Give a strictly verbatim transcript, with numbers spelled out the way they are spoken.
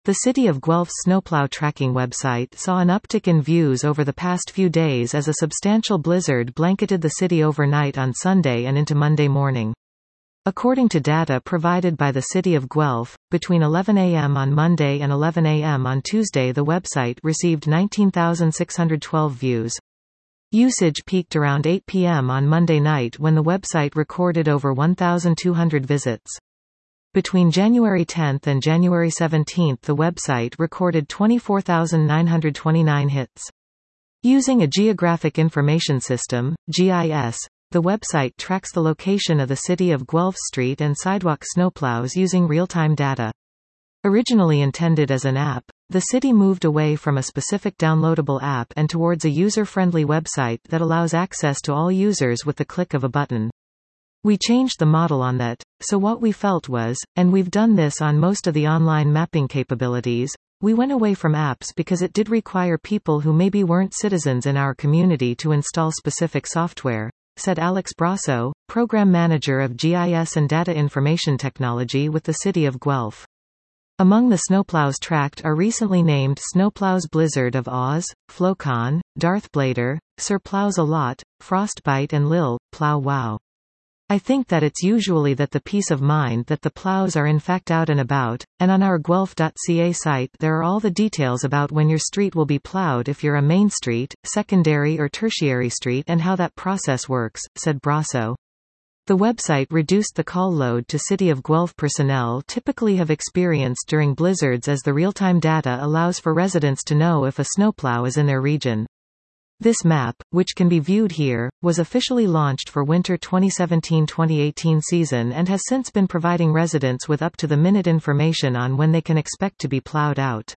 The City of Guelph's snowplow tracking website saw an uptick in views over the past few days as a substantial blizzard blanketed the city overnight on Sunday and into Monday morning. According to data provided by the City of Guelph, between eleven a m on Monday and eleven a m on Tuesday the website received nineteen thousand six hundred twelve views. Usage peaked around eight p m on Monday night when the website recorded over one thousand two hundred visits. Between January tenth and January seventeenth the website recorded twenty-four thousand nine hundred twenty-nine hits. Using a Geographic Information System, G I S, the website tracks the location of the City of Guelph street and sidewalk snowplows using real-time data. Originally intended as an app, the city moved away from a specific downloadable app and towards a user-friendly website that allows access to all users with the click of a button. We changed the model on that, so what we felt was, and we've done this on most of the online mapping capabilities, we went away from apps because it did require people who maybe weren't citizens in our community to install specific software, said Alex Brasso, Program Manager of G I S and Data Information Technology with the City of Guelph. Among the snowplows tracked are recently named Snowplows Blizzard of Oz, Flocon, Darth Blader, Sir Plows a Lot, Frostbite and Lil Plow Wow. I think that it's usually that the peace of mind that the plows are in fact out and about, and on our guelph dot c a site there are all the details about when your street will be plowed if you're a main street, secondary or tertiary street and how that process works, said Brasso. The website reduced the call load to City of Guelph personnel typically have experienced during blizzards as the real-time data allows for residents to know if a snowplow is in their region. This map, which can be viewed here, was officially launched for winter twenty seventeen twenty eighteen season and has since been providing residents with up-to-the-minute information on when they can expect to be plowed out.